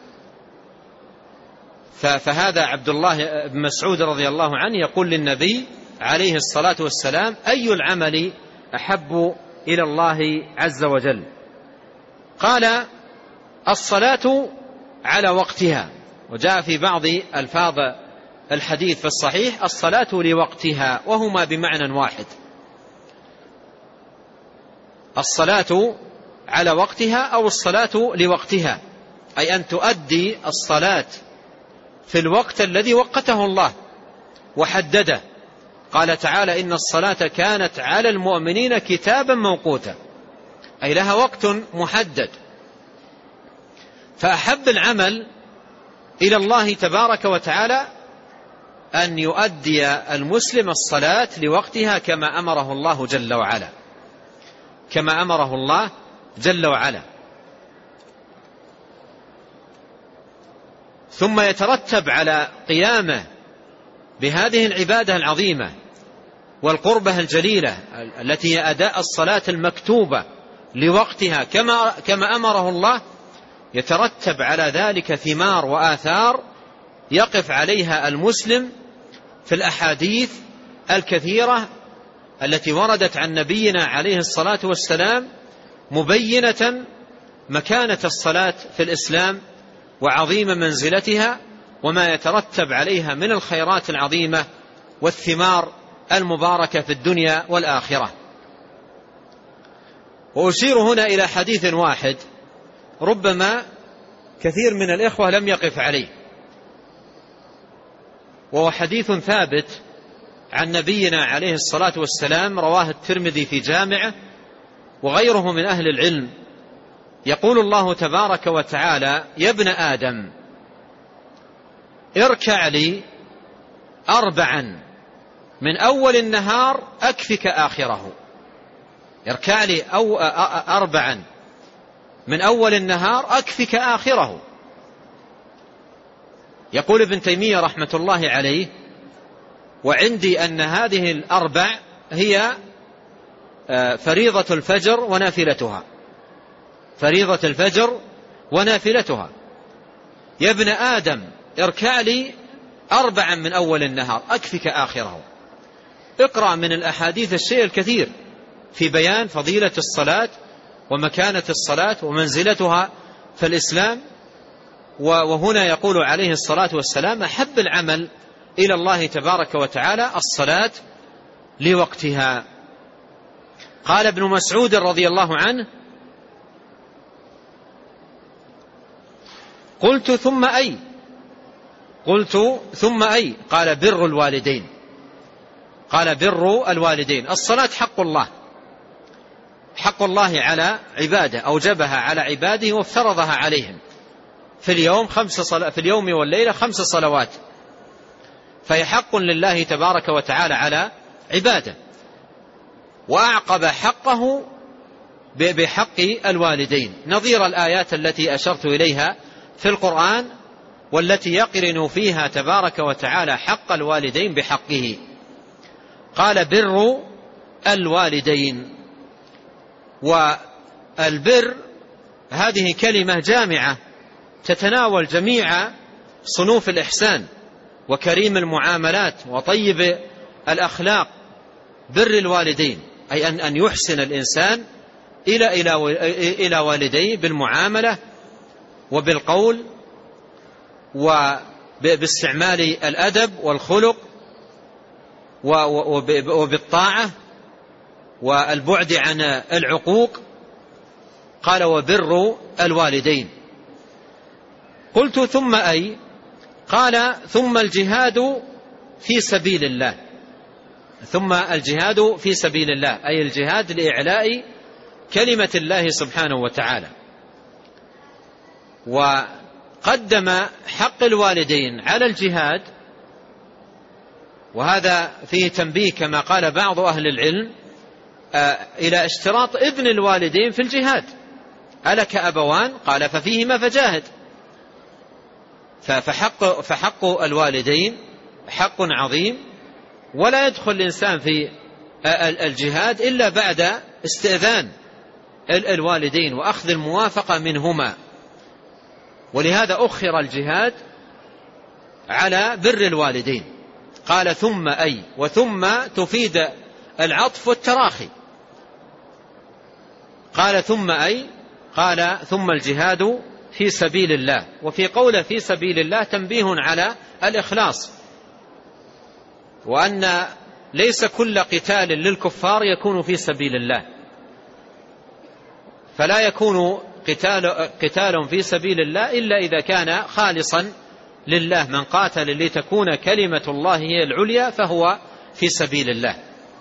فهذا عبد الله بن مسعود رضي الله عنه يقول للنبي عليه الصلاة والسلام: أي العمل أحب إلى الله عز وجل؟ قال: الصلاة على وقتها. وجاء في بعض ألفاظ الحديث في الصحيح الصلاة لوقتها، وهما بمعنى واحد. الصلاة على وقتها أو الصلاة لوقتها، أي أن تؤدي الصلاة في الوقت الذي وقته الله وحدده. قال تعالى: إن الصلاة كانت على المؤمنين كتابا موقوتا، أي لها وقت محدد. فأحب العمل إلى الله تبارك وتعالى أن يؤدي المسلم الصلاة لوقتها كما أمره الله جل وعلا، كما أمره الله جل وعلا. ثم يترتب على قيامه بهذه العبادة العظيمة والقربة الجليلة التي هي أداء الصلاة المكتوبة لوقتها كما كما أمره الله، يترتب على ذلك ثمار وآثار يقف عليها المسلم في الأحاديث الكثيرة التي وردت عن نبينا عليه الصلاة والسلام، مبينة مكانة الصلاة في الإسلام وعظيم منزلتها وما يترتب عليها من الخيرات العظيمة والثمار المباركة في الدنيا والآخرة. وأشير هنا إلى حديث واحد ربما كثير من الإخوة لم يقف عليه، وهو حديث ثابت عن نبينا عليه الصلاة والسلام، رواه الترمذي في جامعه وغيره من أهل العلم. يقول الله تبارك وتعالى: يا ابن آدم اركع لي أربعا من أول النهار أكفك آخره. اركع لي أو أربعا من أول النهار أكفك آخره. يقول ابن تيمية رحمة الله عليه: وعندي أن هذه الأربع هي فريضة الفجر ونافلتها، فريضة الفجر ونافلتها. يا ابن آدم اركع لي أربعا من أول النهار أكفك آخره. اقرأ من الأحاديث الشيء الكثير في بيان فضيلة الصلاة ومكانة الصلاة ومنزلتها في الإسلام. وهنا يقول عليه الصلاة والسلام: أحب العمل إلى الله تبارك وتعالى الصلاة لوقتها. قال ابن مسعود رضي الله عنه: قلت ثم أي؟ قلت ثم أي؟ قال: بر الوالدين. قال: بر الوالدين. الصلاة حق الله، حق الله على عباده، أوجبها على عباده وافترضها عليهم في اليوم خمس صل... في اليوم والليلة خمس صلوات، فهي حق لله تبارك وتعالى على عباده. وأعقب حقه بحق الوالدين، نظير الآيات التي أشرت إليها في القرآن والتي يقرن فيها تبارك وتعالى حق الوالدين بحقه. قال: بر الوالدين. والبر هذه كلمة جامعة تتناول جميع صنوف الإحسان وكريم المعاملات وطيب الأخلاق. بر الوالدين أي أن أن يحسن الإنسان إلى إلى إلى والديه بالمعاملة وبالقول وباستعمال الأدب والخلق وبالطاعة والبعد عن العقوق. قال وبر الوالدين. قلت ثم أي؟ قال ثم الجهاد في سبيل الله. ثم الجهاد في سبيل الله أي الجهاد لإعلاء كلمة الله سبحانه وتعالى. وقدم حق الوالدين على الجهاد، وهذا فيه تنبيه كما قال بعض أهل العلم إلى اشتراط ابن الوالدين في الجهاد. ألك أبوان؟ قال ففيهما فجاهد. فحق, فحق الوالدين حق عظيم، ولا يدخل الإنسان في الجهاد إلا بعد استئذان الوالدين وأخذ الموافقة منهما. ولهذا أخر الجهاد على بر الوالدين. قال ثم أي، وثم تفيد العطف والتراخي. قال ثم أي، قال ثم الجهاد في سبيل الله. وفي قوله في سبيل الله تنبيه على الإخلاص، وأن ليس كل قتال للكفار يكون في سبيل الله، فلا يكون قتال, قتال في سبيل الله إلا إذا كان خالصا لله. من قاتل لتكون كلمة الله هي العليا فهو في سبيل الله.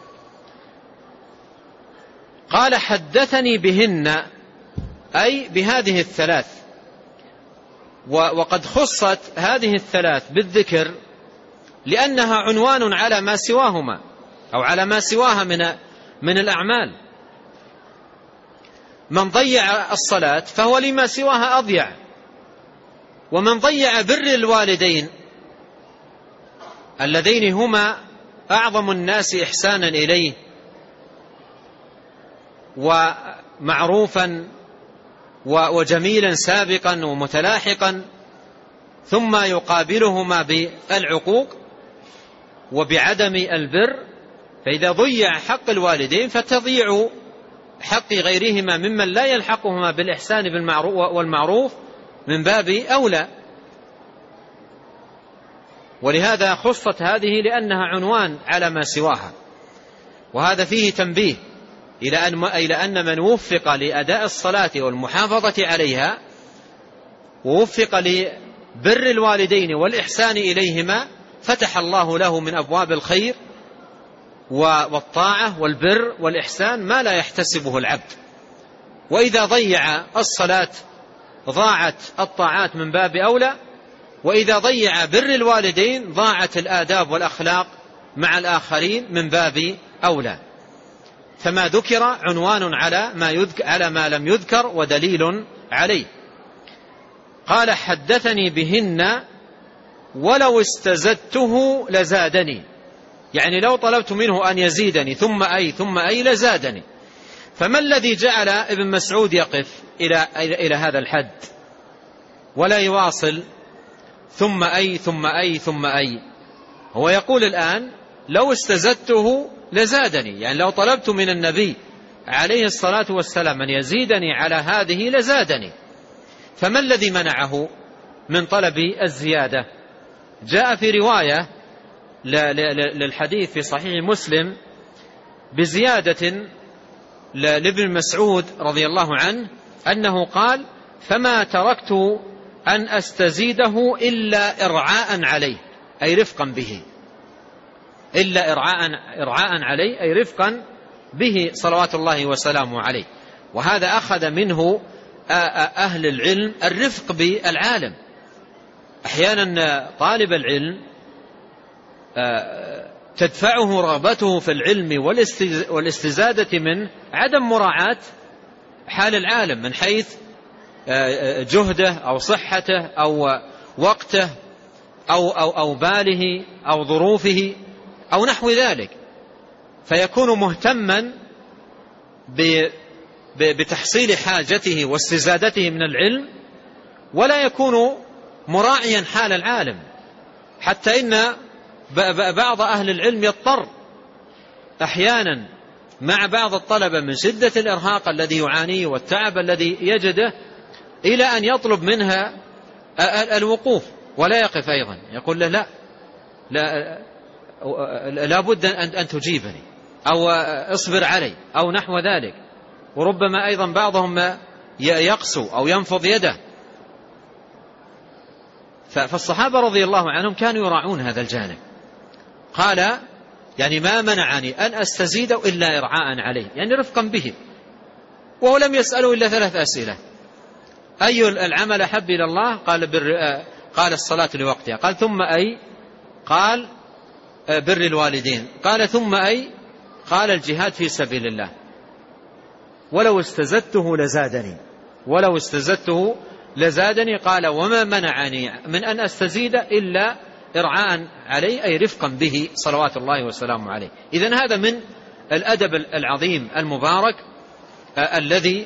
قال حدثني بهن أي بهذه الثلاث. وقد خصت هذه الثلاث بالذكر لأنها عنوان على ما سواهما أو على ما سواها من من الأعمال. من ضيع الصلاة فهو لما سواها أضيع، ومن ضيع بر الوالدين اللذين هما أعظم الناس إحسانا إليه ومعروفا وجميلا سابقا ومتلاحقا، ثم يقابلهما بالعقوق وبعدم البر، فإذا ضيع حق الوالدين فتضيع حق غيرهما ممن لا يلحقهما بالإحسان والمعروف من باب أولى. ولهذا خصت هذه لأنها عنوان على ما سواها. وهذا فيه تنبيه إلى أن إلى أن من وفق لأداء الصلاة والمحافظة عليها ووفق لبر الوالدين والإحسان إليهما فتح الله له من أبواب الخير والطاعة والبر والإحسان ما لا يحتسبه العبد. وإذا ضيع الصلاة ضاعت الطاعات من باب أولى، وإذا ضيع بر الوالدين ضاعت الآداب والأخلاق مع الآخرين من باب أولى. فما ذكر عنوان على ما يذكر على ما لم يذكر ودليل عليه. قال حدثني بهن ولو استزدته لزادني، يعني لو طلبت منه أن يزيدني ثم أي ثم أي لزادني. فما الذي جعل ابن مسعود يقف إلى, إلى هذا الحد ولا يواصل ثم أي ثم أي ثم أي؟ هو يقول الآن لو استزدته لزادني، يعني لو طلبت من النبي عليه الصلاة والسلام أن يزيدني على هذه لزادني. فما الذي منعه من طلب الزيادة؟ جاء في رواية للحديث في صحيح مسلم بزيادة لابن مسعود رضي الله عنه أنه قال فما تركت أن أستزيده إلا إرعاء عليه، أي رفقا به، إلا إرعاء, إرعاء عليه أي رفقا به صلوات الله وسلامه عليه. وهذا أخذ منه أهل العلم الرفق بالعالم. أحيانا طالب العلم تدفعه رغبته في العلم والاستزادة من عدم مراعاة حال العالم من حيث جهده أو صحته أو وقته أو, أو, أو باله أو ظروفه أو نحو ذلك. فيكون مهتما بتحصيل حاجته واستزادته من العلم، ولا يكون مراعيا حال العالم، حتى إن بعض أهل العلم يضطر أحيانا مع بعض الطلبة من شدة الإرهاق الذي يعانيه والتعب الذي يجده إلى أن يطلب منها الوقوف ولا يقف أيضا، يقول له لا لا, لا بد أن تجيبني أو اصبر علي أو نحو ذلك. وربما أيضا بعضهم يقسو أو ينفض يده. فالصحابة رضي الله عنهم كانوا يراعون هذا الجانب. قال يعني ما منعني أن أستزيد إلا إرعاء عليه، يعني رفقا به. وهو لم يسأله إلا ثلاث أسئلة: أي العمل أحب إلى الله؟ قال بر قال الصلاة لوقتها. قال ثم أي؟ قال بر الوالدين. قال ثم أي؟ قال الجهاد في سبيل الله. ولو استزدته لزادني ولو استزدته لزادني قال وما منعني من أن أستزيد إلا إرعاء عليه، أي رفقا به صلوات الله وسلامه عليه. إذن هذا من الأدب العظيم المبارك الذي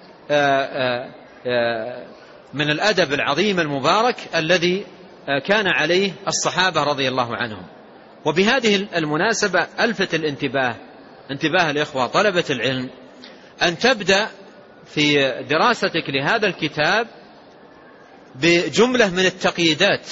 من الأدب العظيم المبارك الذي كان عليه الصحابة رضي الله عنهم. وبهذه المناسبة ألفت الانتباه انتباه الإخوة طلبة العلم أن تبدأ في دراستك لهذا الكتاب بجملة من التقييدات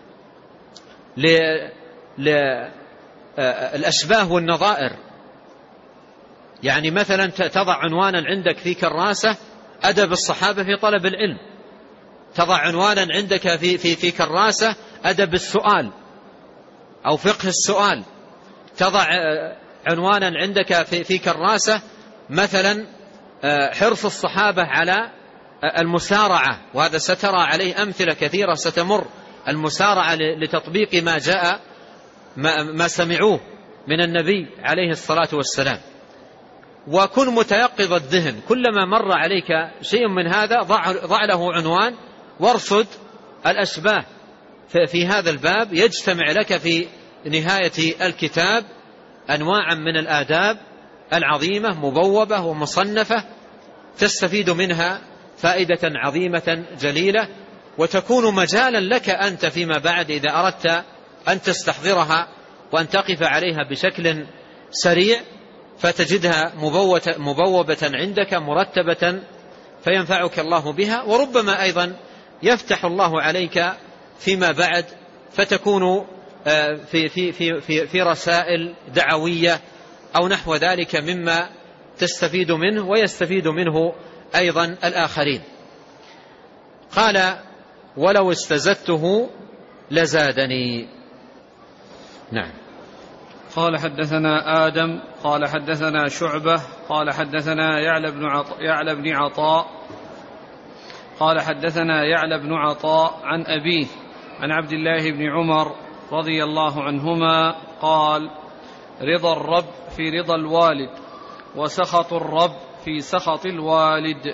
للأشباه والنظائر. يعني مثلا تضع عنوانا عندك في كراسة أدب الصحابة في طلب العلم، تضع عنوانا عندك في, في, في كراسة أدب السؤال أو فقه السؤال، تضع عنوانا عندك في, في كراسة مثلا حرص الصحابة على المسارعة، وهذا سترى عليه أمثلة كثيرة ستمر، المسارعة لتطبيق ما جاء ما سمعوه من النبي عليه الصلاة والسلام. وكن متيقظ الذهن، كلما مر عليك شيء من هذا ضع, ضع له عنوان وارصد الأشباه في هذا الباب. يجتمع لك في نهاية الكتاب أنواعا من الآداب العظيمة مبوبة ومصنفة تستفيد منها فائدة عظيمة جليلة، وتكون مجالا لك أنت فيما بعد إذا أردت أن تستحضرها وأن تقف عليها بشكل سريع فتجدها مبوبة عندك مرتبة فينفعك الله بها. وربما أيضا يفتح الله عليك فيما بعد فتكون في, في, في, في, في رسائل دعوية أو نحو ذلك مما تستفيد منه ويستفيد منه أيضا الآخرين. قال ولو استزدته لزادني. نعم. قال حدثنا آدم قال حدثنا شعبة قال حدثنا يعلى بن عطاء, يعلى بن عطاء قال حدثنا يعلى بن عطاء عن أبيه عن عبد الله بن عمر رضي الله عنهما قال رضا الرب في رضا الوالد وسخط الرب في سخط الوالد.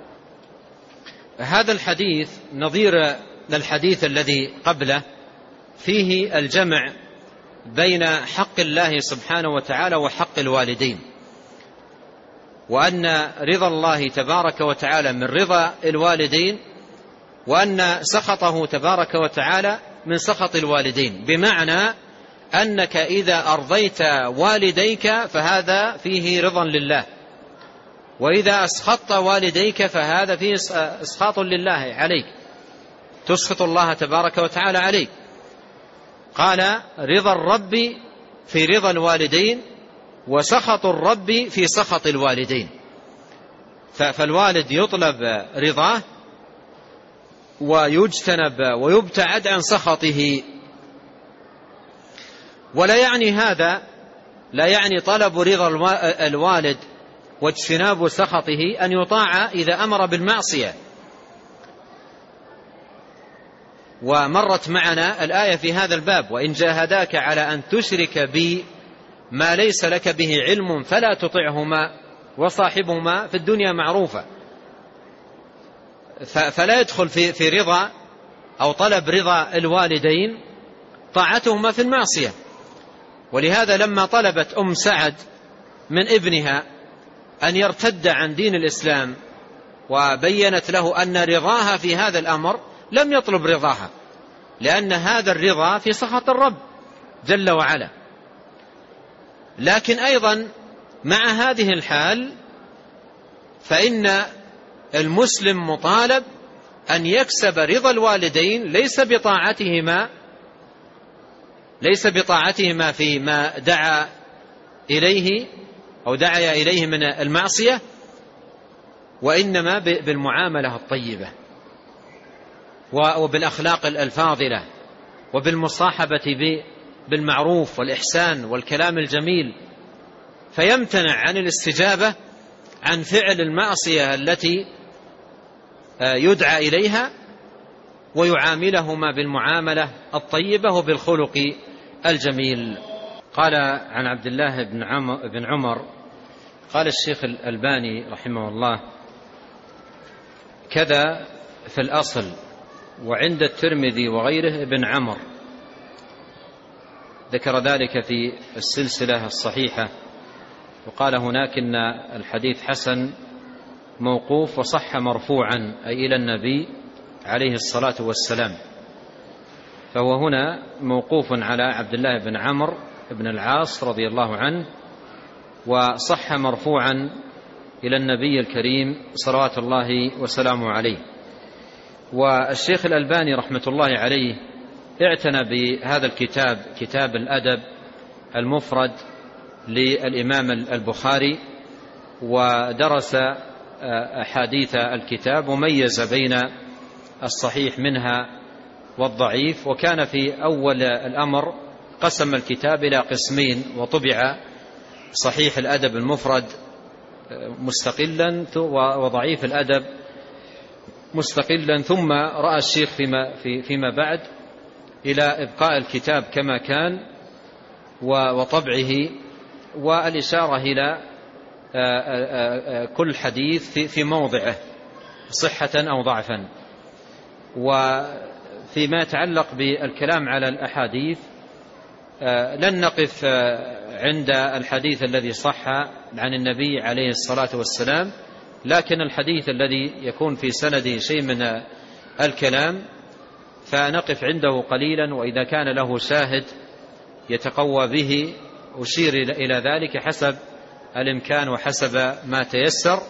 هذا الحديث نظير للحديث الذي قبله، فيه الجمع بين حق الله سبحانه وتعالى وحق الوالدين، وأن رضا الله تبارك وتعالى من رضا الوالدين، وأن سخطه تبارك وتعالى من سخط الوالدين، بمعنى أنك إذا أرضيت والديك فهذا فيه رضا لله، وإذا أسخطت والديك فهذا فيه إسخاط لله عليك، تسخط الله تبارك وتعالى عليك. قال رضا الرب في رضا الوالدين وسخط الرب في سخط الوالدين. فالوالد يطلب رضاه ويجتنب ويبتعد عن سخطه. ولا يعني هذا لا يعني طلب رضا الوالد واجتناب سخطه أن يطاع إذا أمر بالمعصية. ومرت معنا الآية في هذا الباب وإن جاهداك على أن تشرك بي ما ليس لك به علم فلا تطعهما وصاحبهما في الدنيا معروفة. فلا يدخل في, في رضا أو طلب رضا الوالدين طاعتهما في المعصية. ولهذا لما طلبت أم سعد من ابنها أن يرتد عن دين الإسلام وبينت له أن رضاها في هذا الأمر، لم يطلب رضاها، لأن هذا الرضا في سخط الرب جل وعلا. لكن أيضا مع هذه الحال فإن المسلم مطالب أن يكسب رضا الوالدين ليس بطاعتهما ليس بطاعتهما فيما دعا إليه أو دعا إليه من المعصية، وإنما بالمعاملة الطيبة وبالأخلاق الفاضلة وبالمصاحبة بالمعروف والإحسان والكلام الجميل، فيمتنع عن الاستجابة عن فعل المعصية التي يدعى إليها، ويعاملهما بالمعاملة الطيبة وبالخلق الجميل. قال عن عبد الله بن عمر قال الشيخ الألباني رحمه الله: كذا في الأصل وعند الترمذي وغيره ابن عمر، ذكر ذلك في السلسلة الصحيحة، وقال هناك إن الحديث حسن موقوف وصح مرفوعا أي إلى النبي عليه الصلاة والسلام، فهو هنا موقوف على عبد الله بن عمرو بن العاص رضي الله عنه، وصح مرفوعا إلى النبي الكريم صلوات الله وسلامه عليه. والشيخ الألباني رحمة الله عليه اعتنى بهذا الكتاب، كتاب الأدب المفرد للإمام البخاري، ودرس أحاديث الكتاب وميز بين الصحيح منها والضعيف. وكان في أول الأمر قسم الكتاب إلى قسمين، وطبع صحيح الأدب المفرد مستقلا وضعيف الأدب مستقلا، ثم رأى الشيخ فيما, في فيما بعد إلى إبقاء الكتاب كما كان وطبعه، والإشارة إلى كل حديث في موضعه صحة أو ضعفا. وفيما يتعلق بالكلام على الأحاديث لن نقف عند الحديث الذي صح عن النبي عليه الصلاة والسلام، لكن الحديث الذي يكون في سنده شيء من الكلام فنقف عنده قليلا، وإذا كان له شاهد يتقوى به أشير إلى ذلك حسب الإمكان وحسب ما تيسر.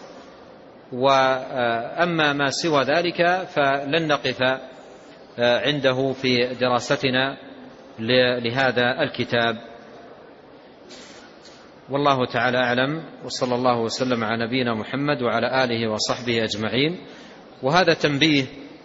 وأما ما سوى ذلك فلن نقف عنده في دراستنا لهذا الكتاب. والله تعالى أعلم، وصلى الله وسلم على نبينا محمد وعلى آله وصحبه أجمعين. وهذا تنبيه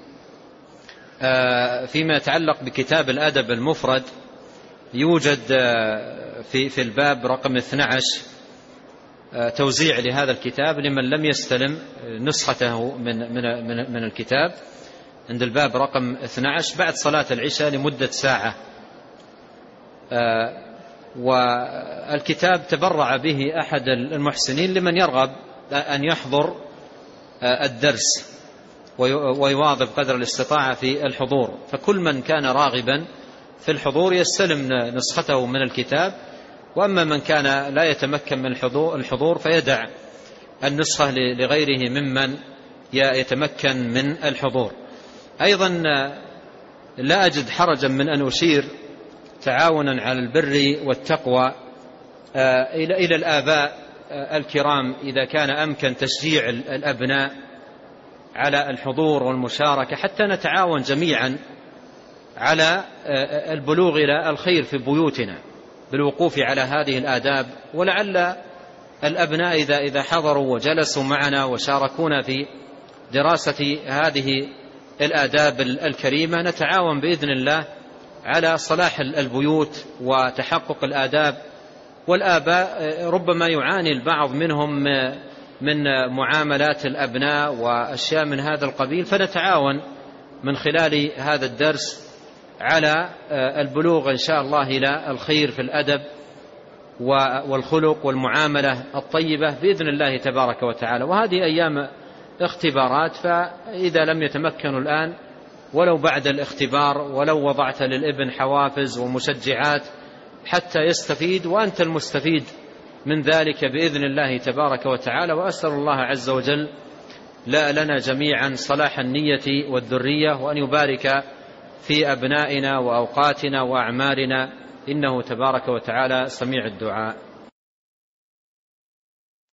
فيما يتعلق بكتاب الأدب المفرد، يوجد في في الباب رقم اثني عشر توزيع لهذا الكتاب لمن لم يستلم نسخته من من من, من الكتاب، عند الباب رقم اثني عشر بعد صلاة العشاء لمدة ساعة. والكتاب تبرع به أحد المحسنين لمن يرغب أن يحضر الدرس ويواظب قدر الاستطاعة في الحضور، فكل من كان راغبا في الحضور يستلم نسخته من الكتاب، وأما من كان لا يتمكن من الحضور فيدع النسخة لغيره ممن يتمكن من الحضور. أيضا لا أجد حرجا من أن أشير تعاونا على البر والتقوى إلى الآباء الكرام، إذا كان أمكن تشجيع الأبناء على الحضور والمشاركة، حتى نتعاون جميعا على البلوغ إلى الخير في بيوتنا بالوقوف على هذه الآداب. ولعل الأبناء إذا إذا حضروا وجلسوا معنا وشاركونا في دراسة هذه الآداب الكريمة نتعاون بإذن الله على صلاح البيوت وتحقق الآداب. والآباء ربما يعاني البعض منهم من معاملات الأبناء وأشياء من هذا القبيل، فنتعاون من خلال هذا الدرس على البلوغ إن شاء الله إلى الخير في الأدب والخلق والمعاملة الطيبة بإذن الله تبارك وتعالى. وهذه أيام اختبارات، فإذا لم يتمكنوا الآن ولو بعد الاختبار، ولو وضعت للابن حوافز ومشجعات حتى يستفيد، وأنت المستفيد من ذلك بإذن الله تبارك وتعالى. وأسأل الله عز وجل لا لنا جميعا صلاح النية والذرية، وأن يبارك في أبنائنا وأوقاتنا وأعمارنا، إنه تبارك وتعالى سميع الدعاء.